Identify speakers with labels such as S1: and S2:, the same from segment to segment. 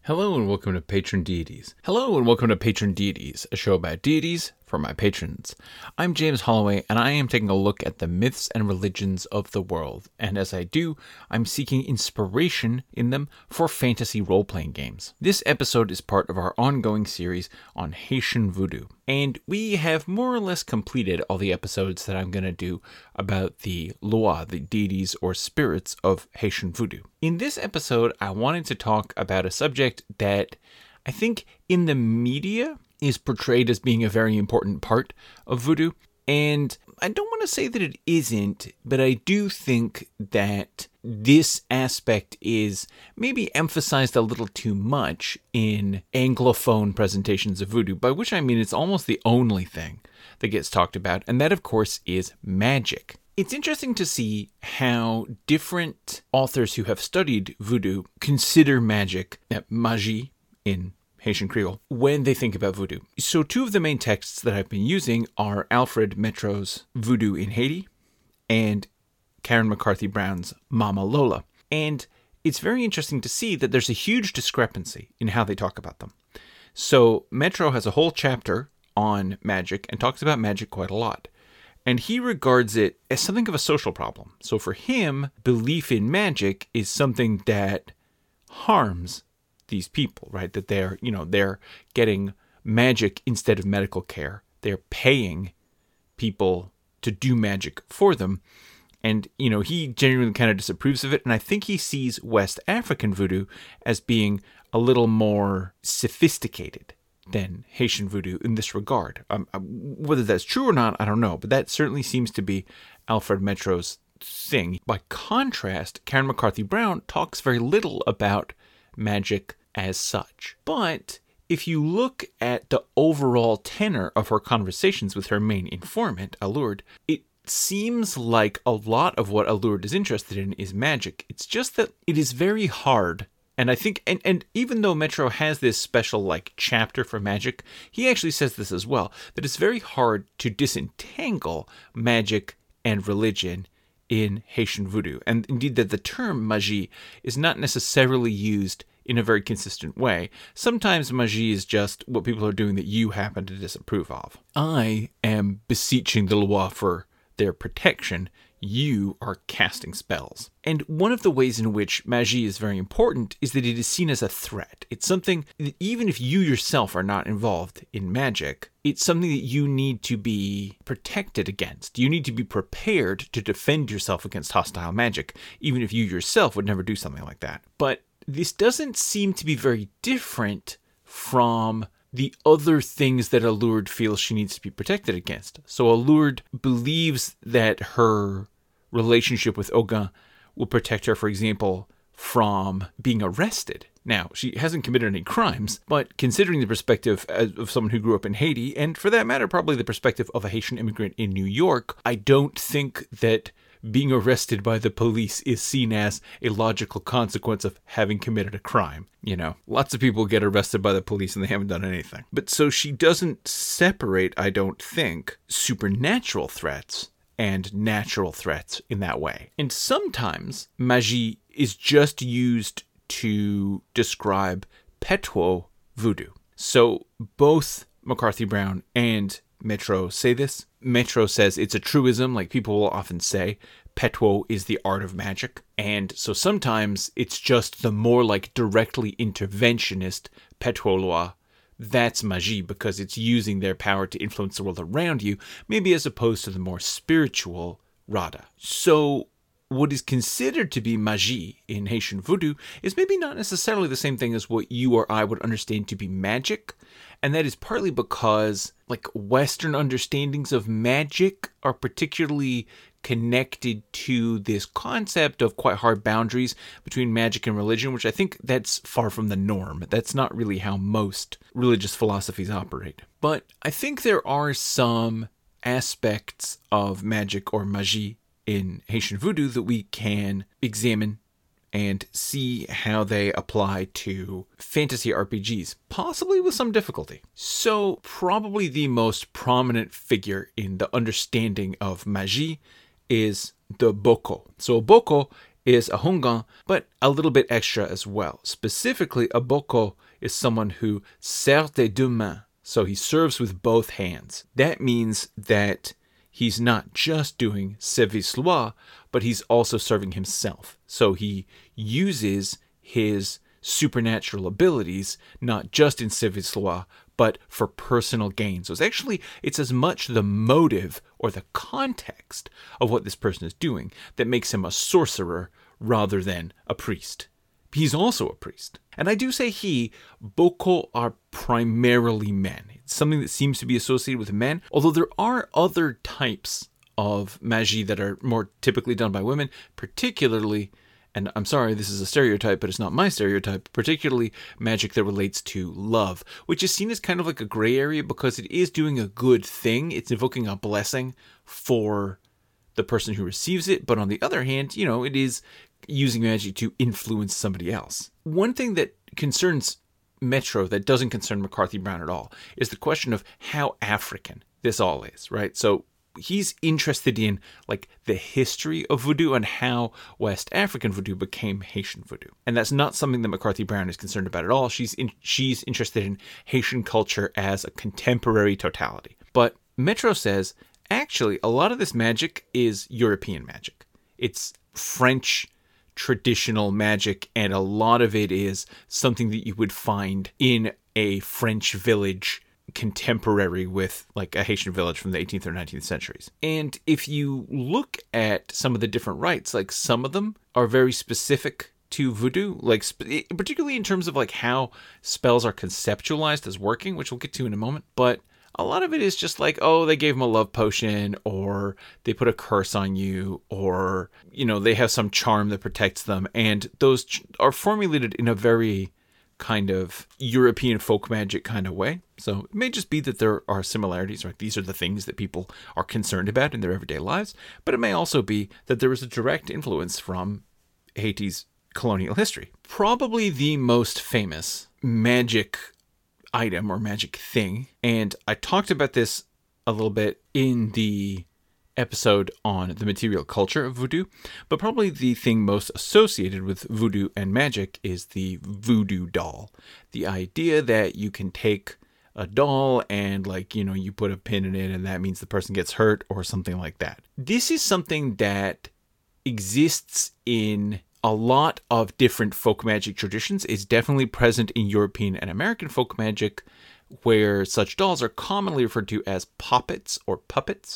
S1: Hello and welcome to Patron Deities. Hello and welcome to Patron Deities, a show about deities for my patrons. I'm James Holloway, and I am taking a look at the myths and religions of the world, and as I do, I'm seeking inspiration in them for fantasy role-playing games. This episode is part of our ongoing series on Haitian Voodoo, and we have more or less completed all the episodes that I'm going to do about the Loa, the deities or spirits of Haitian Voodoo. In this episode, I wanted to talk about a subject that I think in the media is portrayed as being a very important part of voodoo. And I don't want to say that it isn't, but I do think that this aspect is maybe emphasized a little too much in Anglophone presentations of voodoo, by which I mean it's almost the only thing that gets talked about, and that, of course, is magic. It's interesting to see how different authors who have studied voodoo consider magic, magie in Haitian Creole, when they think about voodoo. So two of the main texts that I've been using are Alfred Metro's Voodoo in Haiti and Karen McCarthy Brown's Mama Lola. And it's very interesting to see that there's a huge discrepancy in how they talk about them. So Metro has a whole chapter on magic and talks about magic quite a lot. And he regards it as something of a social problem. So for him, belief in magic is something that harms these people, right? That they're getting magic instead of medical care. They're paying people to do magic for them. And, he genuinely kind of disapproves of it. And I think he sees West African voodoo as being a little more sophisticated than Haitian voodoo in this regard. Whether that's true or not, I don't know. But that certainly seems to be Alfred Metro's thing. By contrast, Karen McCarthy Brown talks very little about magic as such. But if you look at the overall tenor of her conversations with her main informant, Allured, it seems like a lot of what Allured is interested in is magic. It's just that it is very hard. And I think, and even though Metro has this special chapter for magic, he actually says this as well, that it's very hard to disentangle magic and religion in Haitian voodoo. And indeed that the term magie is not necessarily used in a very consistent way. Sometimes magie is just what people are doing that you happen to disapprove of. I am beseeching the Loa for their protection. You are casting spells. And one of the ways in which magie is very important is that it is seen as a threat. It's something that even if you yourself are not involved in magic, it's something that you need to be protected against. You need to be prepared to defend yourself against hostile magic, even if you yourself would never do something like that. But this doesn't seem to be very different from the other things that Allured feels she needs to be protected against. So Allured believes that her relationship with Ogun will protect her, for example, from being arrested. Now, she hasn't committed any crimes, but considering the perspective of someone who grew up in Haiti, and for that matter, probably the perspective of a Haitian immigrant in New York, I don't think that being arrested by the police is seen as a logical consequence of having committed a crime. Lots of people get arrested by the police and they haven't done anything. But so she doesn't separate, I don't think, supernatural threats and natural threats in that way. And sometimes magie is just used to describe petois voodoo. So both McCarthy Brown and Metro say this. Metro says it's a truism, like people will often say, petois is the art of magic. And so sometimes it's just the more directly interventionist petois loa. That's magie because it's using their power to influence the world around you, maybe as opposed to the more spiritual rada. So what is considered to be magie in Haitian voodoo is maybe not necessarily the same thing as what you or I would understand to be magic. And that is partly because Western understandings of magic are particularly connected to this concept of quite hard boundaries between magic and religion, which I think that's far from the norm. That's not really how most religious philosophies operate. But I think there are some aspects of magic or magie in Haitian voodoo that we can examine and see how they apply to fantasy RPGs, possibly with some difficulty. So probably the most prominent figure in the understanding of magie is the boko. So a boko is a hongan, but a little bit extra as well. Specifically, a boko is someone who sert des deux mains, so he serves with both hands. That means that he's not just doing service loi, but he's also serving himself. So he uses his supernatural abilities, not just in service loi, but for personal gain. So it's as much the motive or the context of what this person is doing that makes him a sorcerer rather than a priest. He's also a priest. And I do say boko are primarily men. It's something that seems to be associated with men, although there are other types of magie that are more typically done by women, particularly, and I'm sorry, this is a stereotype, but it's not my stereotype, particularly magic that relates to love, which is seen as kind of like a gray area because it is doing a good thing. It's invoking a blessing for the person who receives it, but on the other hand, it is using magic to influence somebody else. One thing that concerns Metro that doesn't concern McCarthy Brown at all is the question of how African this all is, right? So he's interested in the history of voodoo and how West African voodoo became Haitian voodoo. And that's not something that McCarthy Brown is concerned about at all. She's interested in Haitian culture as a contemporary totality. But Metro says, actually, a lot of this magic is European magic. It's French traditional magic, and a lot of it is something that you would find in a French village contemporary with a Haitian village from the 18th or 19th centuries. And if you look at some of the different rites, some of them are very specific to voodoo, particularly in terms of how spells are conceptualized as working, which we'll get to in a moment. But a lot of it is just they gave him a love potion, or they put a curse on you, or, they have some charm that protects them. And those are formulated in a very kind of European folk magic kind of way. So it may just be that there are similarities, right? These are the things that people are concerned about in their everyday lives. But it may also be that there is a direct influence from Haiti's colonial history. Probably the most famous magic item or magic thing, and I talked about this a little bit in the episode on the material culture of voodoo, but probably the thing most associated with voodoo and magic is the voodoo doll. The idea that you can take a doll and you put a pin in it and that means the person gets hurt or something like that. This is something that exists in a lot of different folk magic traditions. Is definitely present in European and American folk magic, where such dolls are commonly referred to as poppets or puppets,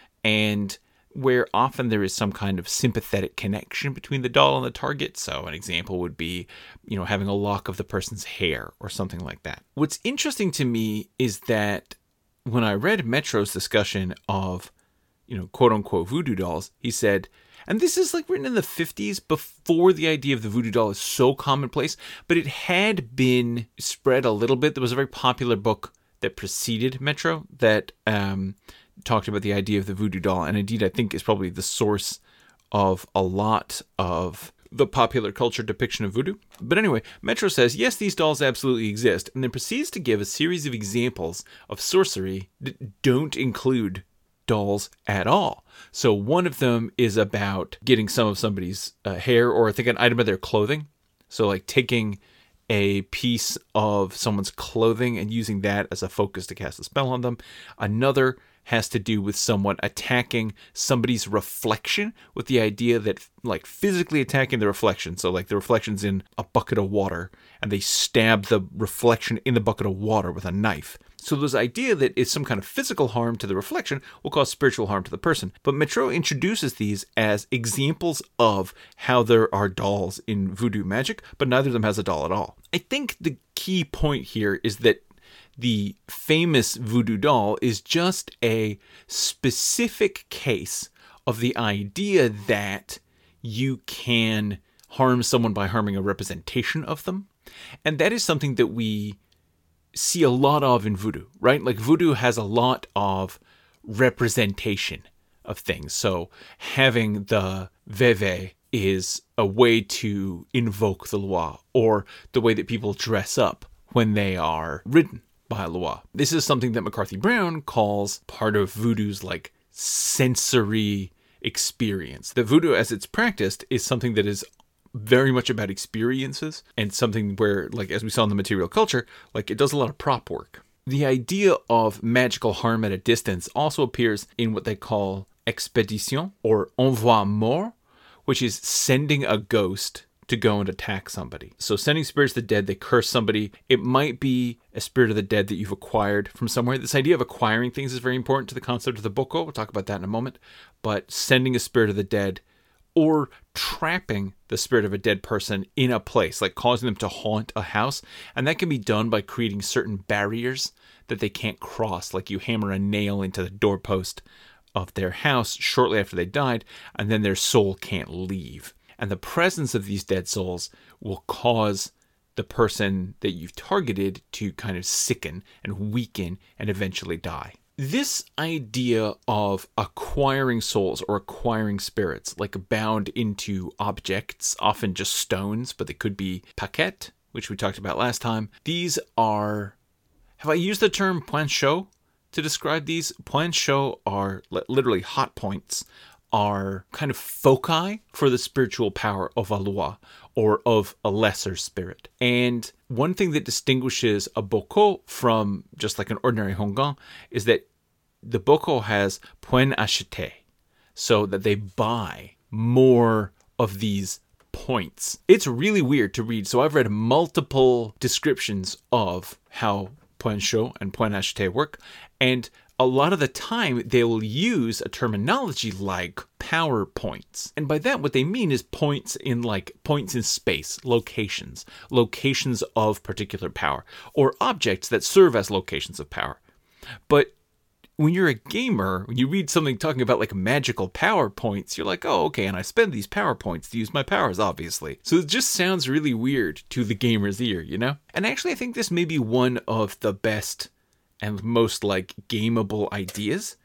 S1: and where often there is some kind of sympathetic connection between the doll and the target. So an example would be, having a lock of the person's hair or something like that. What's interesting to me is that when I read Metro's discussion of, quote unquote voodoo dolls, he said, and this is written in the 50s, before the idea of the voodoo doll is so commonplace, but it had been spread a little bit. There was a very popular book that preceded Metro that talked about the idea of the voodoo doll, and indeed I think is probably the source of a lot of the popular culture depiction of voodoo. But anyway, Metro says, yes, these dolls absolutely exist, and then proceeds to give a series of examples of sorcery that don't include dolls at all. So one of them is about getting some of somebody's hair, or I think an item of their clothing. So taking a piece of someone's clothing and using that as a focus to cast a spell on them. Another has to do with someone attacking somebody's reflection, with the idea that physically attacking the reflection. So the reflection's in a bucket of water and they stab the reflection in the bucket of water with a knife. So this idea that it's some kind of physical harm to the reflection will cause spiritual harm to the person. But Metro introduces these as examples of how there are dolls in voodoo magic, but neither of them has a doll at all. I think the key point here is that the famous voodoo doll is just a specific case of the idea that you can harm someone by harming a representation of them. And that is something that we see a lot of in voodoo, right? Voodoo has a lot of representation of things. So having the veve is a way to invoke the loi, or the way that people dress up when they are ridden by a loi. This is something that McCarthy Brown calls part of voodoo's sensory experience. The voodoo, as it's practiced, is something that is very much about experiences, and something where, like, as we saw in the material culture, like, it does a lot of prop work. The idea of magical harm at a distance also appears in what they call expédition, or envoi mort, which is sending a ghost to go and attack somebody. So sending spirits of the dead, they curse somebody. It might be a spirit of the dead that you've acquired from somewhere. This idea of acquiring things is very important to the concept of the boko. We'll talk about that in a moment. But sending a spirit of the dead, or trapping the spirit of a dead person in a place, like causing them to haunt a house. And that can be done by creating certain barriers that they can't cross, like you hammer a nail into the doorpost of their house shortly after they died, and then their soul can't leave. And the presence of these dead souls will cause the person that you've targeted to kind of sicken and weaken and eventually die. This idea of acquiring souls or acquiring spirits, like bound into objects, often just stones, but they could be paquettes, which we talked about last time. These are, have I used the term point chaud to describe these? Point chaud are literally hot points, are kind of foci for the spiritual power of a loi, or of a lesser spirit. And one thing that distinguishes a boko from just like an ordinary hongan is that the boko has point acheté, so that they buy more of these points. It's really weird to read. So I've read multiple descriptions of how point chaud and point acheté work, and a lot of the time they will use a terminology like power points. And by that, what they mean is points in space, locations of particular power, or objects that serve as locations of power. But when you're a gamer, when you read something talking about like magical power points, you're like, oh, okay, and I spend these power points to use my powers, obviously. So it just sounds really weird to the gamer's ear, you know? And actually, I think this may be one of the best and most like gameable ideas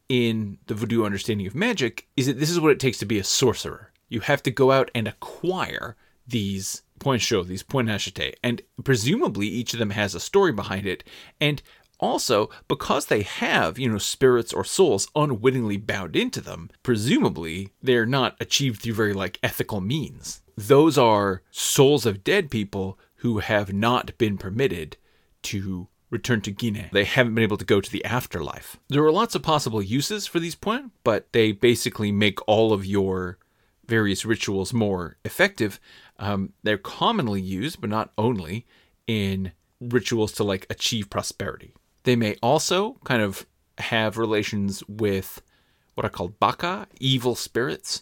S1: in the voodoo understanding of magic, is that this is what it takes to be a sorcerer. You have to go out and acquire these point chaud, these point acheté, and presumably each of them has a story behind it. And also, because they have, spirits or souls unwittingly bound into them, presumably they're not achieved through very ethical means. Those are souls of dead people who have not been permitted to return to Guinea. They haven't been able to go to the afterlife. There are lots of possible uses for these points, but they basically make all of your various rituals more effective. They're commonly used, but not only, in rituals to achieve prosperity. They may also kind of have relations with what are called baka, evil spirits.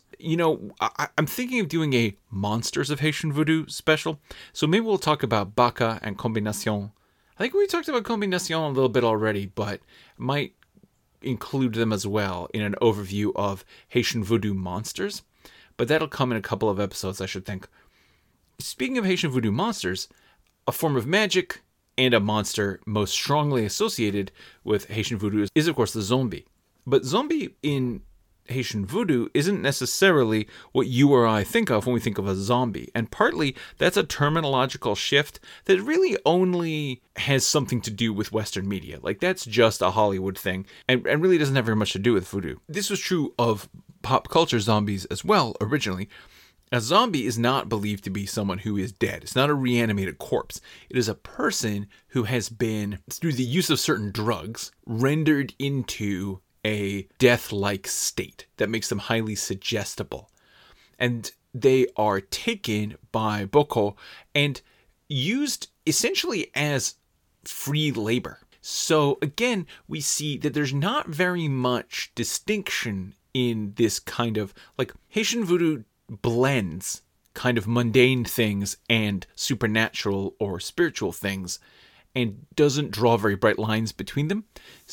S1: I'm thinking of doing a Monsters of Haitian Voodoo special, so maybe we'll talk about baka and combination. I think we talked about combination a little bit already, but might include them as well in an overview of Haitian Voodoo monsters. But that'll come in a couple of episodes, I should think. Speaking of Haitian Voodoo monsters, a form of magic and a monster most strongly associated with Haitian Voodoo is, of course, the zombie. But zombie in Haitian Voodoo isn't necessarily what you or I think of when we think of a zombie. And partly that's a terminological shift that really only has something to do with Western media. That's just a Hollywood thing and really doesn't have very much to do with voodoo. This was true of pop culture zombies as well originally. A zombie is not believed to be someone who is dead. It's not a reanimated corpse. It is a person who has been, through the use of certain drugs, rendered into a death-like state that makes them highly suggestible. And they are taken by boko and used essentially as free labor. So again, we see that there's not very much distinction in this kind of, Haitian Voodoo blends kind of mundane things and supernatural or spiritual things, and doesn't draw very bright lines between them.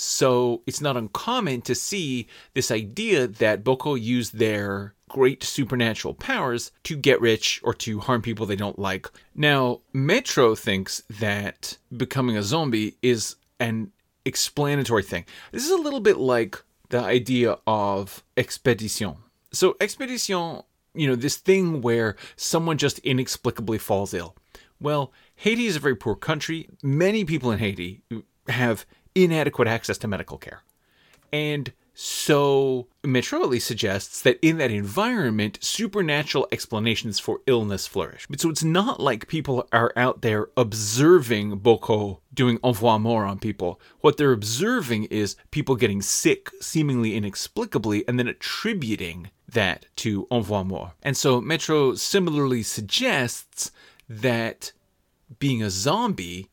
S1: So it's not uncommon to see this idea that boko use their great supernatural powers to get rich or to harm people they don't like. Now, Metro thinks that becoming a zombie is an explanatory thing. This is a little bit like the idea of expédition. So expédition, this thing where someone just inexplicably falls ill. Well, Haiti is a very poor country. Many people in Haiti have inadequate access to medical care. And So Metro at least suggests that in that environment, supernatural explanations for illness flourish. So it's not like people are out there observing Boko doing envoie mort on people. What they're observing is people getting sick seemingly inexplicably and then attributing that to envoie mort. And so Metro similarly suggests that being a zombie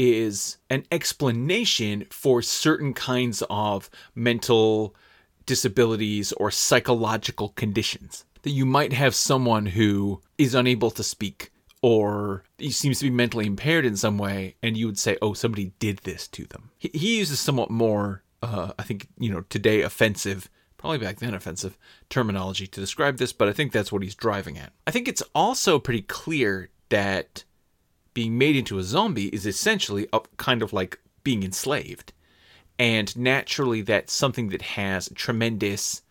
S1: is an explanation for certain kinds of mental disabilities or psychological conditions. That you might have someone who is unable to speak or he seems to be mentally impaired in some way, and you would say, oh, somebody did this to them. He uses somewhat more, I think, today offensive, probably back then offensive, terminology to describe this, but I think that's what he's driving at. I think it's also pretty clear that being made into a zombie is essentially kind of like being enslaved. And naturally, that's something that has tremendous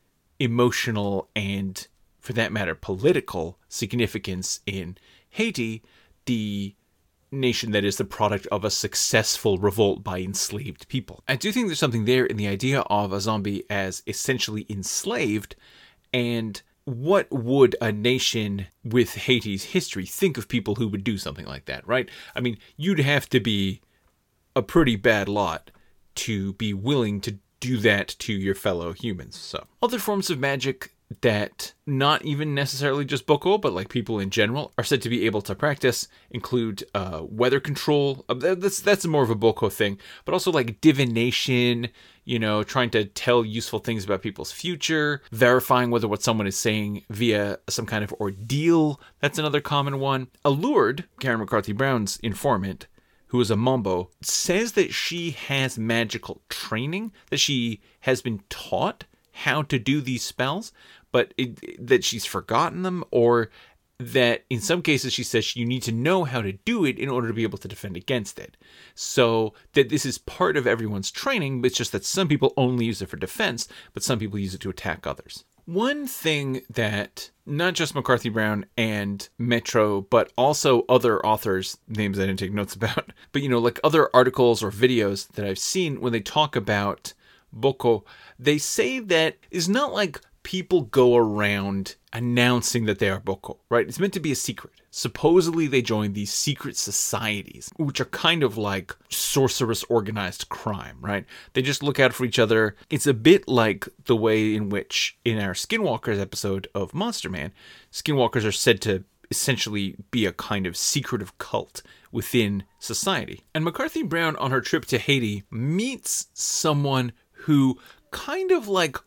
S1: emotional and, for that matter, political significance in Haiti, the nation that is the product of a successful revolt by enslaved people. I do think there's something there in the idea of a zombie as essentially enslaved, and what would a nation with Haiti's history think of people who would do something like that, right? I mean, you'd have to be a pretty bad lot to be willing to do that to your fellow humans. So, other forms of magic that not even necessarily just Boko, but like people in general are said to be able to practice include weather control. That's more of a Boko thing, but also like divination, trying to tell useful things about people's future, verifying whether what someone is saying via some kind of ordeal. That's another common one. Allured, Karen McCarthy Brown's informant, who is a Mambo, says that she has magical training, that she has been taught how to do these spells, but that she's forgotten them, or that in some cases she says you need to know how to do it in order to be able to defend against it. So that this is part of everyone's training, but it's just that some people only use it for defense, but some people use it to attack others. One thing that not just McCarthy Brown and Metro, but also other authors, names I didn't take notes about, but like other articles or videos that I've seen when they talk about Boko, they say that it's not like people go around announcing that they are Boko, right? It's meant to be a secret. Supposedly they join these secret societies, which are kind of like sorcerous organized crime, right? They just look out for each other. It's a bit like the way in which, in our Skinwalkers episode of Monster Man, Skinwalkers are said to essentially be a kind of secretive cult within society. And McCarthy Brown, on her trip to Haiti, meets someone who kind of like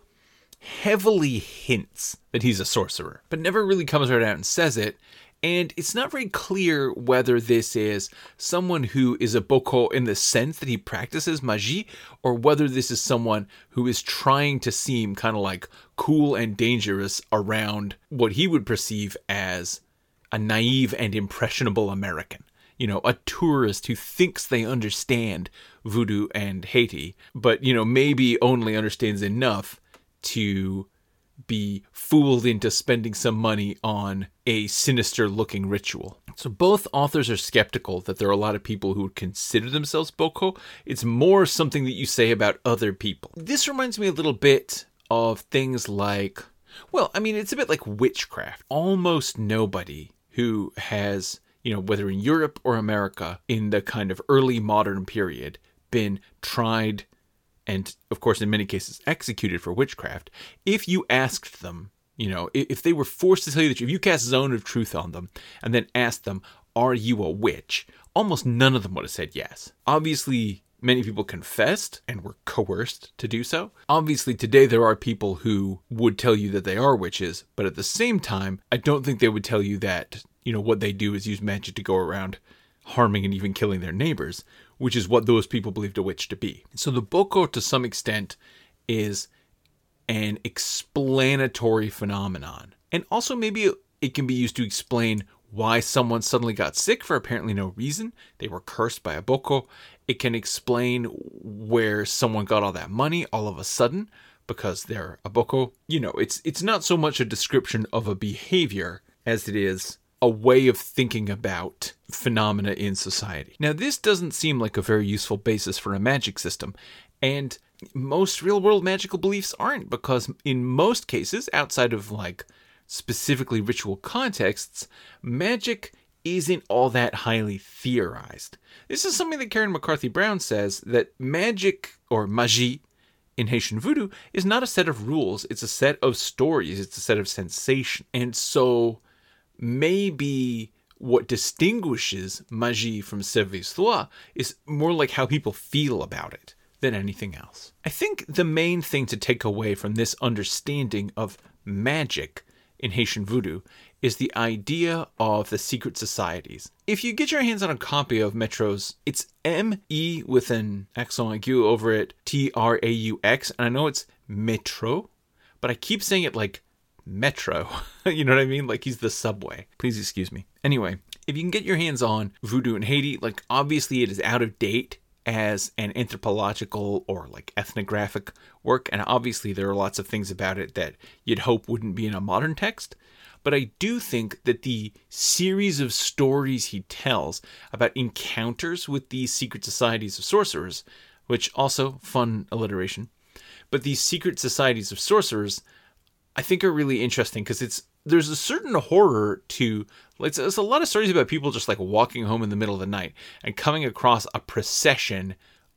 S1: heavily hints that he's a sorcerer, but never really comes right out and says it. And it's not very clear whether this is someone who is a Boko in the sense that he practices magie, or whether this is someone who is trying to seem kind of like cool and dangerous around what he would perceive as a naive and impressionable American. A tourist who thinks they understand voodoo and Haiti, but, maybe only understands enough to be fooled into spending some money on a sinister-looking ritual. So both authors are skeptical that there are a lot of people who would consider themselves Boko. It's more something that you say about other people. This reminds me a little bit of things like, it's a bit like witchcraft. Almost nobody who has, whether in Europe or America, in the kind of early modern period, been tried and, of course, in many cases, executed for witchcraft, if you asked them, if they were forced to tell you the truth, if you cast Zone of Truth on them and then asked them, are you a witch? Almost none of them would have said yes. Obviously, many people confessed and were coerced to do so. Obviously, today there are people who would tell you that they are witches, but at the same time, I don't think they would tell you that, what they do is use magic to go around harming and even killing their neighbors, which is what those people believed a witch to be. So the Boko, to some extent, is an explanatory phenomenon. And also maybe it can be used to explain why someone suddenly got sick for apparently no reason. They were cursed by a Boko. It can explain where someone got all that money all of a sudden because they're a Boko. It's not so much a description of a behavior as it is a way of thinking about phenomena in society. Now, this doesn't seem like a very useful basis for a magic system, and most real-world magical beliefs aren't, because in most cases, outside of like specifically ritual contexts, magic isn't all that highly theorized. This is something that Karen McCarthy Brown says, that magic, or magie, in Haitian voodoo is not a set of rules, it's a set of stories, it's a set of sensation. And so maybe what distinguishes magie from service-toi is more like how people feel about it than anything else. I think the main thing to take away from this understanding of magic in Haitian voodoo is the idea of the secret societies. If you get your hands on a copy of Metraux's, it's M-E with an accent aigu over it, T-R-A-U-X, and I know it's Metro, but I keep saying it like Metro. You know what I mean? Like he's the subway. Please excuse me. Anyway, if you can get your hands on voodoo in Haiti, like obviously it is out of date as an anthropological or like ethnographic work, and obviously there are lots of things about it that you'd hope wouldn't be in a modern text. But I do think that the series of stories he tells about encounters with these secret societies of sorcerers, which also, fun alliteration, but these secret societies of sorcerers, I think are really interesting because there's a certain horror to, like, there's a lot of stories about people just like walking home in the middle of the night and coming across a procession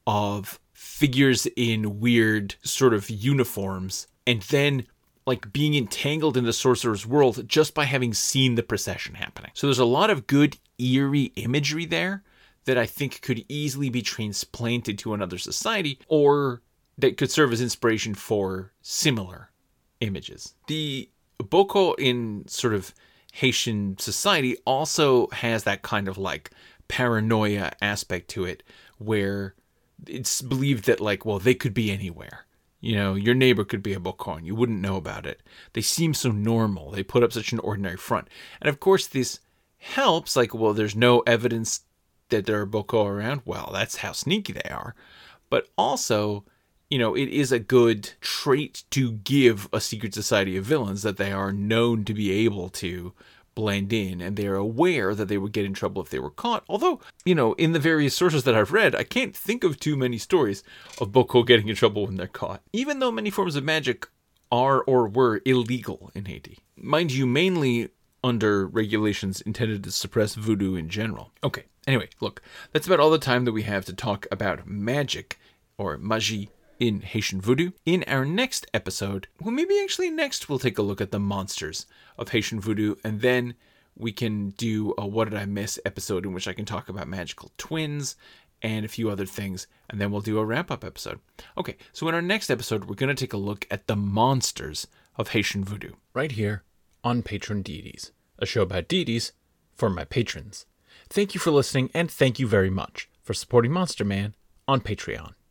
S1: of figures in weird sort of uniforms, and then like being entangled in the sorcerer's world just by having seen the procession happening. So there's a lot of good eerie imagery there that I think could easily be transplanted to another society, or that could serve as inspiration for similar images. The Boko in sort of Haitian society also has that kind of like paranoia aspect to it, where it's believed that like, well, they could be anywhere. You know, your neighbor could be a Boko and you wouldn't know about it. They seem so normal. They put up such an ordinary front. And of course, this helps. Like, well, there's no evidence that there are Boko around. Well, that's how sneaky they are. But also, you know, it is a good trait to give a secret society of villains, that they are known to be able to blend in, and they are aware that they would get in trouble if they were caught. Although, you know, in the various sources that I've read, I can't think of too many stories of Boko getting in trouble when they're caught, even though many forms of magic are or were illegal in Haiti. Mind you, mainly under regulations intended to suppress voodoo in general. Okay, anyway, look, that's about all the time that we have to talk about magic, or magie, in Haitian voodoo. In our next episode, well, maybe actually next we'll take a look at the monsters of Haitian voodoo, and then we can do a What Did I Miss episode in which I can talk about magical twins and a few other things, and then we'll do a wrap-up episode. Okay, so in our next episode, we're going to take a look at the monsters of Haitian voodoo. Right here on Patron Deities, a show about deities for my patrons. Thank you for listening, and thank you very much for supporting Monster Man on Patreon.